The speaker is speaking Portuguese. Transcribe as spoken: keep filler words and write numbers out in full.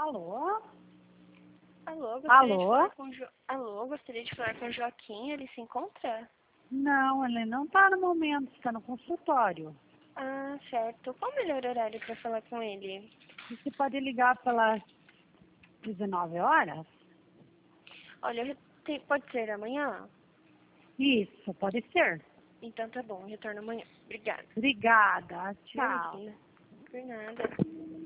Alô? Alô, gostaria Alô? de falar com jo... Alô, gostaria de falar com o Joaquim, ele se encontra? Não, ele não está no momento, está no consultório. Ah, certo. Qual o melhor horário para falar com ele? Você pode ligar pelas dezenove horas? Olha, eu re- te- pode ser amanhã? Isso, pode ser. Então tá bom, eu retorno amanhã. Obrigada. Obrigada, tchau. Imagina. Por nada.